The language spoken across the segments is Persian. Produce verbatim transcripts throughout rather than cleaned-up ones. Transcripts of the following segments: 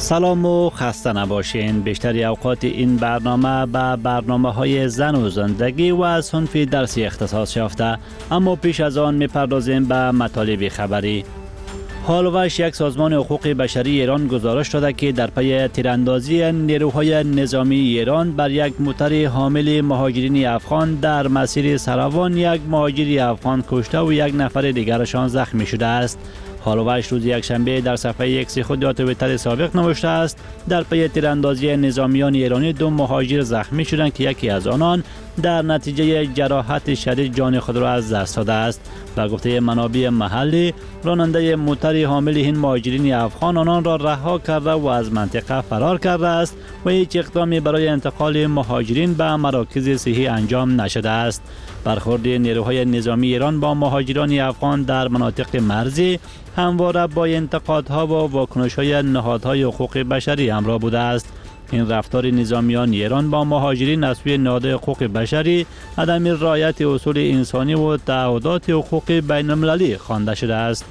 سلام و خسته نباشین. بیشتری اوقات این برنامه به برنامه های زن و زندگی و از صنف درسی اختصاص یافته، اما پیش از آن میپردازیم به مطالب خبری. حالوش یک سازمان حقوق بشری ایران گزارش داده که در پی تیراندازی نیروهای نظامی ایران بر یک موتر حامل مهاجرین افغان در مسیر سروان یک مهاجر افغان کشته و یک نفر دیگرشان زخمی شده است. حالوش روز یکشنبه در صفحه اکس خود یا توییتر سابق نوشته است در پی تیراندازی نظامیان ایرانی دو مهاجر زخمی شدند که یکی از آنان در نتیجه جراحت شدید جان خود را از دست داده است. به گفته منابع محلی، راننده موتر حامل این مهاجرین افغان آنان را رها کرده و از منطقه فرار کرده است و هیچ اقدامی برای انتقال مهاجرین به مراکز صحی انجام نشده است. برخورد نیروهای نظامی ایران با مهاجران افغان در مناطق مرزی همواره با انتقادها و واکنش‌های نهادهای حقوق بشری همراه بوده است. این رفتار نظامیان ایران با مهاجرین از سوی نهادهای حقوق بشری عدم رعایت اصول انسانی و تعهدات حقوق بین المللی خوانده شده است.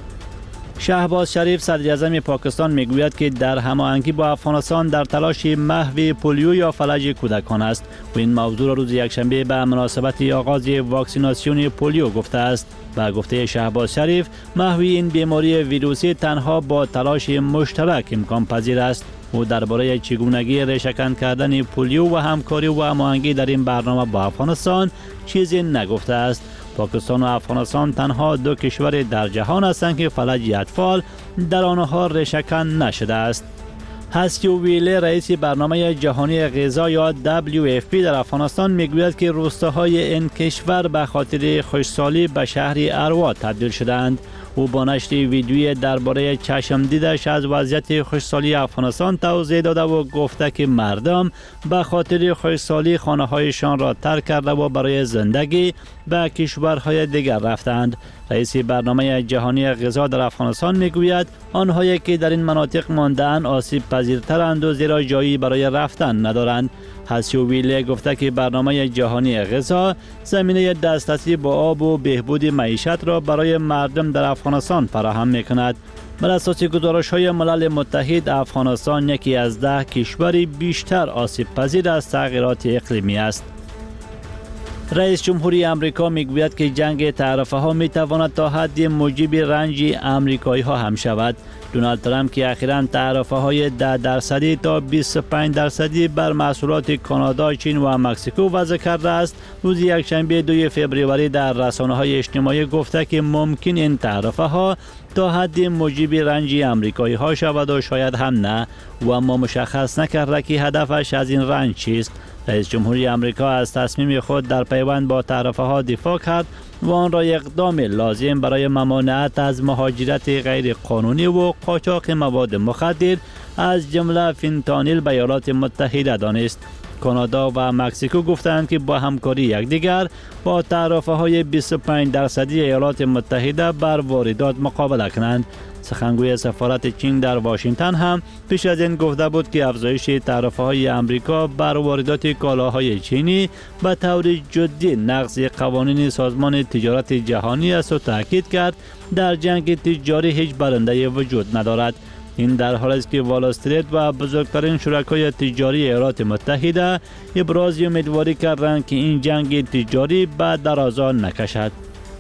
شهباز شریف صدر اعظم پاکستان میگوید که در هماهنگی با افغانستان در تلاش محو پولیو یا فلج کودکان است و این موضوع را روز یکشنبه به مناسبت آغاز واکسیناسیون پولیو گفته است. با گفته شهباز شریف، محو این بیماری ویروسی تنها با تلاش مشترک امکان پذیر است. او درباره چگونگی ریشه‌کن کردن پولیو و همکاری و هماهنگی در این برنامه با افغانستان چیزی نگفته است. پاکستان و افغانستان تنها دو کشور در جهان هستند که فلج اطفال در آنها ریشه‌کن نشده است. هسیو ویله رئیس برنامه جهانی غذا یا دبلیو اف پی در افغانستان میگوید که روستاهای این کشور به خاطر خشکسالی به شهر اروا تبدیل شدند. او با نشر ویدیویی درباره چشم دیدش از وضعیت خشکسالی افغانستان توضیح داده و گفته که مردم به خاطر خشکسالی خانه‌هایشان را ترک کرده و برای زندگی به کشورهای دیگر رفتند. رئیس برنامه جهانی غذا در افغانستان میگوید آنهایی که در این مناطق مانده‌اند آسیب پذیرترند و زیرا جایی برای رفتن ندارند. هسیو ویله گفته که برنامه جهانی غذا زمینه دسترسی با آب و بهبود معیشت را برای مردم در افغانستان فراهم می‌کند. بر اساس گزارش‌های ملل متحد، افغانستان یکی از ده کشور بیشتر آسیب پذیر از تغییرات اقلیمی است. رئیس جمهوری امریکا میگوید که جنگ تعرفه ها می تواند تا حدی موجب رنج امریکایی ها هم شود. دونالد ترامپ که اخیراً تعرفه های ده درصدی تا بیست و پنج درصدی بر محصولات کانادا، چین و مکزیکو وضع کرده است، روز یکشنبه دوم فوریه در رسانه‌های اجتماعی گفته که ممکن این تعرفه ها تا حدی موجب رنج امریکایی ها شود و شاید هم نه، و اما مشخص نکرده که هدفش از این رنج چیست. رئیس جمهوری امریکا از تصمیم خود در پیوند با تعرفه ها دفاع کرد و آن را اقدام لازم برای ممانعت از مهاجرت غیر قانونی و قاچاق مواد مخدر از جمله فنتانیل به ایالات متحده دانست. کانادا و مکزیکو گفتند که با همکاری یکدیگر با تعرفه های بیست و پنج درصدی ایالات متحده بر واردات مقابله کنند. سخنگوی سفارت چین در واشنگتن هم پیش از این گفته بود که افزایش تعرفه های امریکا بر واردات کالاهای چینی به طور جدی نقض قوانین سازمان تجارت جهانی است و تاکید کرد در جنگ تجاری هیچ برنده وجود ندارد. این در حالی است که وال استریت و بزرگترین شرکای تجاری ایالات متحده ابراز امیدواری کردند که این جنگ تجاری به درازا نکشد.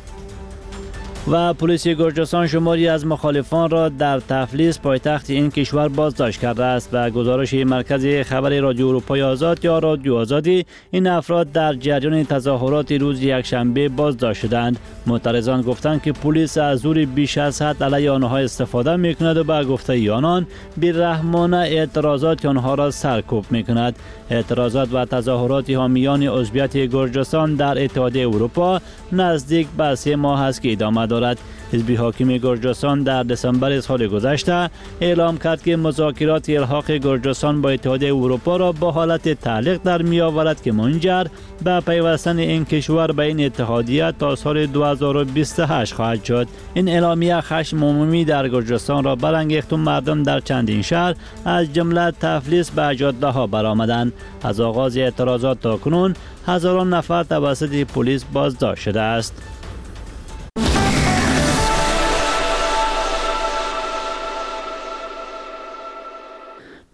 و پلیس گرجستان شماری از مخالفان را در تفلیس پایتخت این کشور بازداشت کرده است. به گزارش مرکز خبر رادیو اروپای آزاد یا رادیو آزادی، این افراد در جریان تظاهرات روز یکشنبه بازداشت شدند. معترضان گفتند که پلیس از زور بیش از حد علیه آنها استفاده میکند و به گفته آنان بی‌رحمانه اعتراضات آنها را سرکوب میکند. اعتراضات و تظاهرات حامیان عضویت گرجستان در اتحادیه اروپا نزدیک به سه ماه است که ادامه دارد. حزب حاکم گرجستان در دسامبر سال گذشته اعلام کرد که مذاکرات الحاق گرجستان با اتحادیه اروپا را با حالت تعلیق در می آورد که منجر به پیوستن این کشور به این اتحادیه تا سال دو هزار و بیست و هشت خواهد شد. این اعلامیه خشم عمومی در گرجستان را برانگیخت و مردم در چندین شهر از جمله تفلیس به جاده ها برآمدند. از آغاز اعتراضات تا کنون هزاران نفر توسط پلیس بازداشت شده است.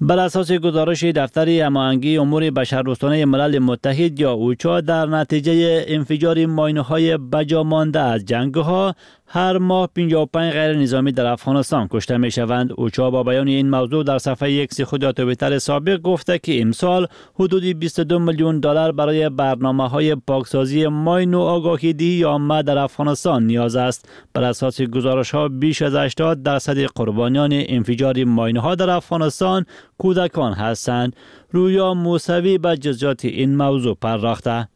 بر اساس گزارش دفتر هماهنگی امور بشردوستانه ملل متحد یا اوچا، در نتیجه انفجار ماینه‌های بجا مانده از جنگ‌ها هر ماه پنجاه و پنج غیر نظامی در افغانستان کشته می شوند. اوچا با بیان این موضوع در صفحه ایکس خود یا توییتر سابق گفته که امسال حدود بیست و دو میلیون دلار برای برنامه‌های پاکسازی ماین و آگاهی دهی عامه در افغانستان نیاز است. بر اساس گزارش‌ها بیش از هشتاد درصد قربانیان انفجار ماین‌ها در افغانستان کودکان هستند. رویا موسوی به جزئیات این موضوع پرداخته.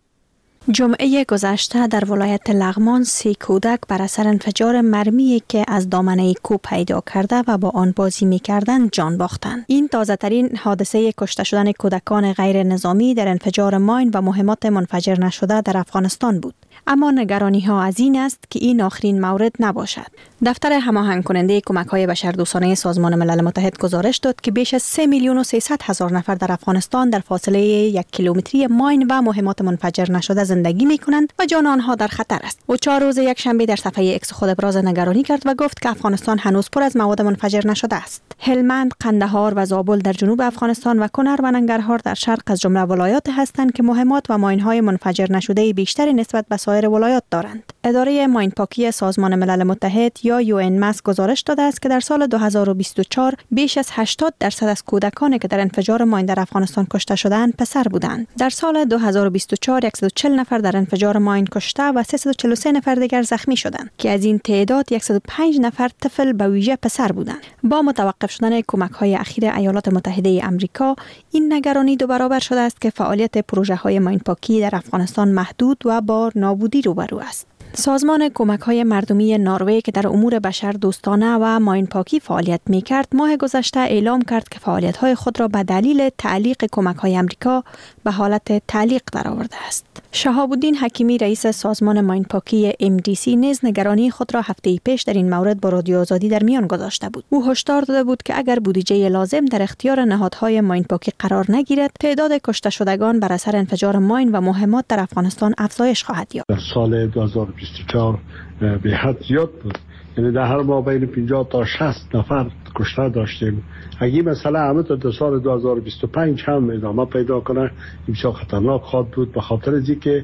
جمعه گذشته در ولایت لغمان سی کودک بر اثر انفجار مرمی که از دامنه کوه پیدا کرده و با آن بازی می‌کردند جان باختند. این تازه‌ترین حادثه کشته شدن کودکان غیر نظامی در انفجار ماین و مهمات منفجر نشده در افغانستان بود. اما نگرانی ها از این است که این آخرین مورد نباشد. دفتر هماهنگ کننده کمک‌های بشردوستانه سازمان ملل متحد گزارش داد که بیش از سه میلیون و سیصد هزار نفر در افغانستان در فاصله یک کیلومتری ماین و مهمات منفجر نشده زندگی می‌کنند و جان آنها در خطر است. او چهار روز یک شنبه در صفحه ایکس خود ابراز نگرانی کرد و گفت که افغانستان هنوز پر از مواد منفجر نشده است. هلمند، قندهار و زابل در جنوب افغانستان و کنر و ننگرهار در شرق از جمله ولایات هستند که مهمات و ماین‌های منفجر نشده بیشتری نسبت به سایر ولایات دارند. اداره ماین پاکی سازمان ملل متحد یا یو ان مس گزارش داده است که در سال دو هزار و بیست و چهار بیش از هشتاد درصد از کودکانی که در انفجار ماین در افغانستان کشته شدند پسر بودند. در سال دو هزار و بیست و چهار صد و چهل نفر در انفجار ماین کشته و سیصد و چهل و سه نفر دیگر زخمی شدند که از این تعداد صد و پنج نفر طفل به ویژه پسر بودند. با متوقف شدن کمک‌های اخیر ایالات متحده آمریکا، این نگرانی دو برابر شده است که فعالیت پروژه‌های ماین پاکی در افغانستان محدود و با نابودی روبرو است. سازمان کمک‌های مردمی نروژ که در امور بشر دوستانه و ماین پاکی فعالیت می‌کرد، ماه گذشته اعلام کرد که فعالیت‌های خود را به دلیل تعلیق کمک‌های آمریکا به حالت تعلیق درآورده است. شهاب الدین حکیمی رئیس سازمان ماین پاکی ام دی سی نیز نگرانی خود را هفته پیش در این مورد با رادیو آزادی در میان گذاشته بود. او هشدار داده بود که اگر بودجه لازم در اختیار نهادهای ماین پاکی قرار نگیرد، تعداد کشته شدگان بر اثر انفجار ماین و مهمات در افغانستان افزایش خواهد یافت. در سال دو هزار و بیست و چهار به حد زیاد بود. یعنی در هر ماه بین پنجاه تا شصت نفر کشته داشتیم. اگه مثلا همه تا سال دو هزار و بیست و پنج هم ادامه پیدا کنه، بسیار خطرناک خواهد بود، به خاطر اینکه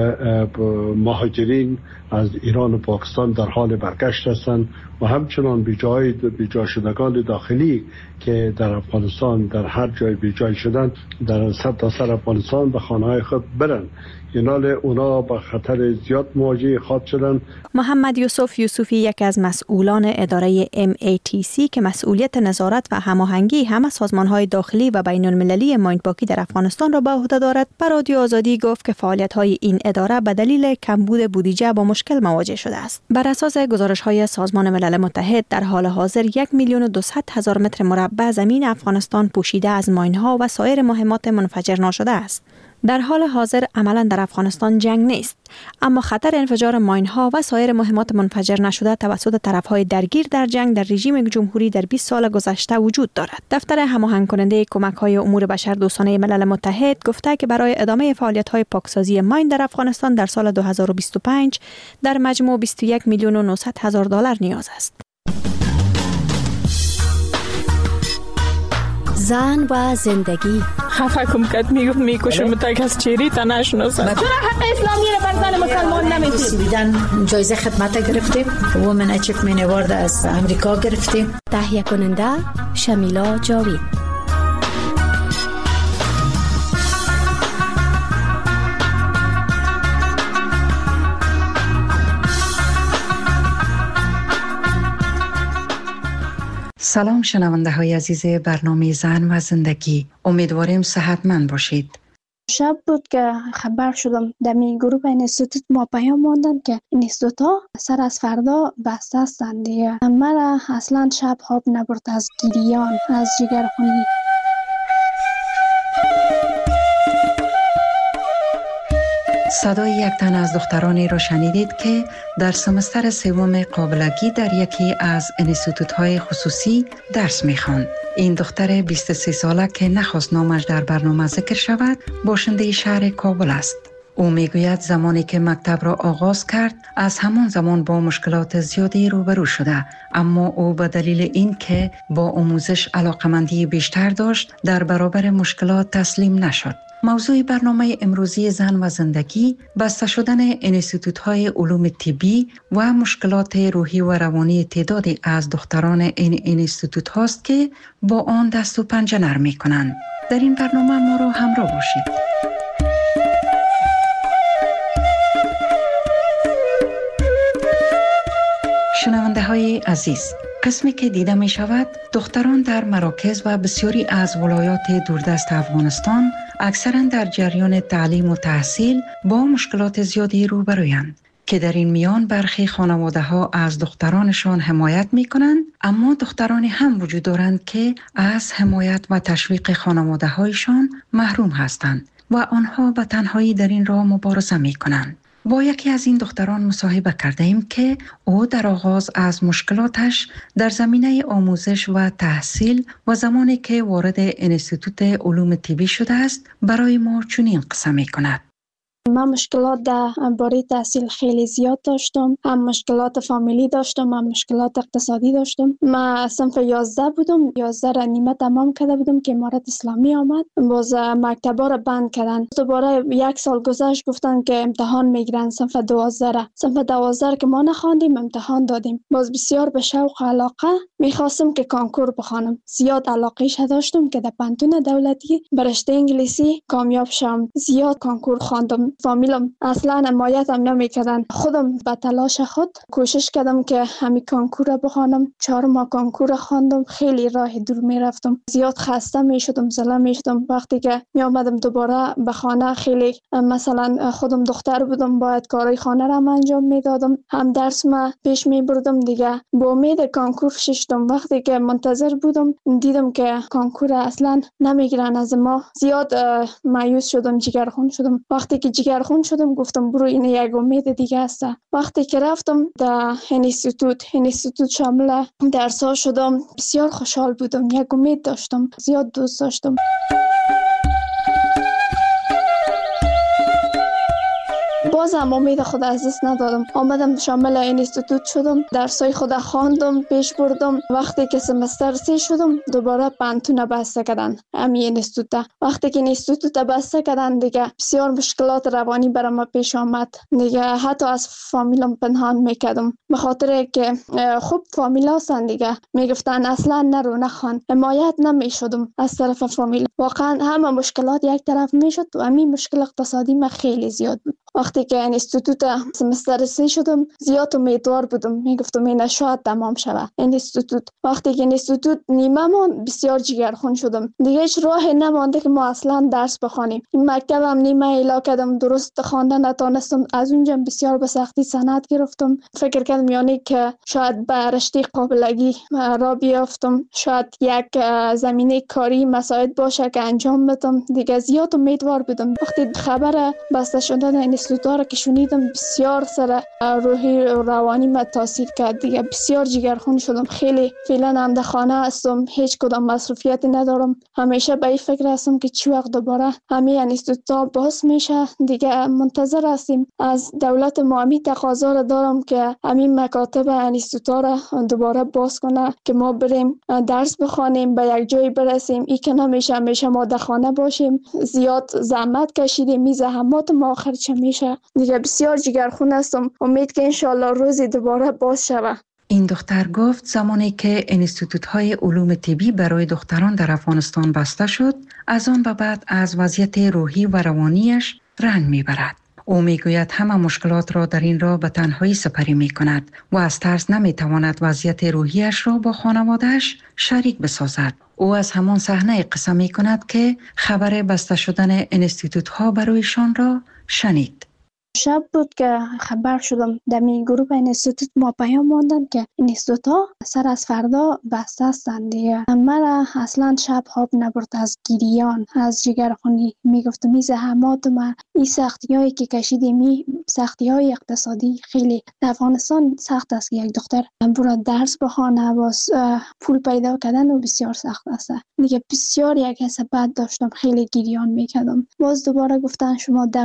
مهاجرین از ایران و پاکستان در حال برگشت هستند و همچنان بیجای بیجا شدگان داخلی که در افغانستان در هر جای بیجای شدن در سر تا سر افغانستان به خانه‌های خود برن. اینال اونا با خطر زیاد مواجه خواهد شدن. محمد یوسف یوسفی یک از مسئولان اداره ام ای تی سی که مسئولیت نظارت و هماهنگی همه سازمان‌های داخلی و بین المللی ماین پاکی در افغانستان را به عهده دارد، بر رادیو آزادی گفت که فعالیت‌های این اداره به دلیل کمبود بودجه با مشکل مواجه شده است. بر اساس گزارش‌های سازمان ملل متحد در حال حاضر یک میلیون و دویست هزار متر مربع زمین افغانستان پوشیده از ماین‌ها و سایر مهمات منفجر نشده است. در حال حاضر عملاً در افغانستان جنگ نیست، اما خطر انفجار ماین‌ها و سایر مهمات منفجر نشده توسط طرف‌های درگیر در جنگ در رژیم جمهوری در بیست سال گذشته وجود دارد. دفتر هماهنگ کننده کمک‌های امور بشردوستانه ملل متحد گفته که برای ادامه فعالیت‌های پاکسازی ماین در افغانستان در سال دو هزار و بیست و پنج در مجموع بیست و یک میلیون و نهصد هزار دلار نیاز است. زن و زندگی خفه کم کد میگفت میکشم تا کس چیری تا نشناسم. چرا حق اسلامی رو بر زن مسلمان نمیدید؟ بیدن جایزه خدمت گرفتیم، وومن اچیومنت اوارد از امریکا گرفتیم. تهیه کننده شمیلا جاوید. سلام شنونده های عزیز برنامه زن و زندگی، امیدواریم صحتمند باشید. شب بود که خبر شدم در می گروه اینستیتوت ما پیام ماندن که اینستیتوت ها سر از فردا بسته هستند دیگه. مرا اصلا شب خواب نبرد از گریان، از جگرخونی. صدای یک تن از دخترانی را شنیدید که در سمستر سوم قابلگی در یکی از انستیتوت‌های خصوصی درس می‌خواند. این دختر بیست و سه ساله که نخواست نامش در برنامه ذکر شود، باشنده شهر کابل است. او میگوید زمانی که مکتب را آغاز کرد از همان زمان با مشکلات زیادی روبرو شده، اما او به دلیل این که با آموزش علاقمندی بیشتر داشت در برابر مشکلات تسلیم نشد. موضوع برنامه امروزی زن و زندگی بسته شدن انستیتوت‌های علوم طبی و مشکلات روحی و روانی تعدادی از دختران این انستیتوت هاست که با آن دست و پنجه نرم می‌کنند. در این برنامه ما را همراه باشید. شنونده های عزیز، قسمی که دیده می شود دختران در مراکز و بسیاری از ولایات دوردست افغانستان اکثرا در جریان تعلیم و تحصیل با مشکلات زیادی روبرویند که در این میان برخی خانواده ها از دخترانشان حمایت می کنند، اما دخترانی هم وجود دارند که از حمایت و تشویق خانواده هایشان محروم هستند و آنها به تنهایی در این راه مبارزه می کنند. با یکی از این دختران مصاحبه کرده ایم که او در آغاز از مشکلاتش در زمینه آموزش و تحصیل و زمانی که وارد انستیتوت علوم طبی شده است برای ما چنین قصه می کند. من مشکلات در باره تحصیل خیلی زیاد داشتم. هم مشکلات فامیلی داشتم، هم مشکلات اقتصادی داشتم. من صنف یازده بودم، یازده را نیمه تمام کرده بودم که امارت اسلامی آمد. باز مکتبا را بند کردن. دوباره یک سال گذشت گفتن که امتحان میگیرن صنف دوازده را. صنف دوازده که ما نخواندیم امتحان دادیم. باز بسیار به شوق و علاقه میخواستم که کنکور بخوانم. زیاد علاقه‌اش داشتم که در پانتون دولتی برشته انگلیسی کامیاب شم. زیاد کنکور خواندم. فامیلم اصلا حمایتم نمیکردن. خودم به تلاش خود کوشش کردم که همین کنکور بخوانم. چهار ماه کنکور خواندم. خیلی راه دور میرفتم. زیاد خسته میشدم، زله میشدم. وقتی که می آمدم دوباره به خانه خیلی مثلا خودم دختر بودم، باید کارهای خانه را انجام میدادم، هم درس ما پیش میبردم دیگه. با امید کنکور ششتم. وقتی که منتظر بودم دیدم که کنکور اصلا نمیگیرن از ما. زیاد مایوس شدم، جگرخون شدم. وقتی که جگرخون شدم گفتم برو این یک امید دیگه است. وقتی که رفتم در انستیتوت انستیتوت شامل درس‌ها شدم، بسیار خوشحال بودم. یک امید داشتم، زیاد دوست داشتم. بازم امید خود از دست ندادم. آمدم شامل انستیتوت شدم، درسای خود خواندم، پیش بردم. وقتی که سمستر سی شدم دوباره پانتون بسته کردن همین انستیتوت. وقتی که انستیتوت بسته کردن دیگه بسیار مشکلات روانی برام ما پیش آمد. دیگه حتی از فامیلم پنهان میکردم، به خاطر که خوب فامیل هستن دیگه میگفتن اصلا نرو نخوان. حمایت نمیشدم از طرف فامیل. واقعا همه مشکلات یک طرف میشد و همین مشکل اقتصادی ما خیلی زیاد بود. وقتی که انستیتوت سمستر سی شدم زیاد امیدوار بودم، میگفتم این شاید تمام شود انستیتوت. وقتی که انستیتوت نیمه ماند بسیار جگرخون شدم. دیگه هیچ راهی نمانده که ما اصلا درس بخوانیم. این مکتبم نیمه الا کردم، درست خواندن نتونستم. از اونجا بسیار به سختی سند گرفتم. فکر کردم یعنی که شاید به رشته قابلگی را بیافتم، شاید یک زمینه کاری مساعد باشه که انجام بدم. دیگه زیاد امیدوار بودم. وقتی خبر بسته شدن انستیتوت را که شنیدم بسیار سر روحی و روانی ما تاثیر کرد. دیگه بسیار جگرخون شدم. خیلی فعلا هم در خانه هستم، هیچ کدام مصروفیتی ندارم. همیشه به این فکر هستم که چی وقت دوباره همین انستیتوت باز میشه. دیگه منتظر هستیم از دولت ما. همین تقاضا را دارم که همین مکاتب انستیتوت را دوباره باز کنه که ما بریم درس بخوانیم، به یک جای برسیم. این که نمیشه همیشه ما در خانه باشیم. زیاد زحمت کشیدیم، می زحمات ما آخر چه میشه. دیگه بسیار جگرخون هستم. امید که انشالله روزی دوباره باز شود. این دختر گفت زمانی که انستیتوت‌های علوم طبی برای دختران در افغانستان بسته شد، از آن به بعد از وضعیت روحی و روانیش رنج میبرد. او میگوید همه مشکلات را در این راه به تنهایی سپری می کند و از ترس نمی تواند وضعیت روحیش را با خانواده‌اش شریک بسازد. او از همان صحنه قصه می کند که خبر بسته شدن انستیتوت‌ها برایشان را شنید. شب بود که خبر شدم در می گروه انستیتوت ما پیام ماندن که انستیتوت ها سر از فردا بسته هستند دیگه. مرا اصلا شب خواب نبرد از گریان، از جگرخونی. میگفتم این زحمات ما، این سختی هایی که کشیدیم، این سختی های اقتصادی خیلی در افغانستان سخت است که یک دختر برای درس بخوانه، باز پول پیدا کردن و بسیار سخت است دیگه. بسیار یک حس بد داشتم، خیلی گریان میکردم. باز دوباره گفتن شما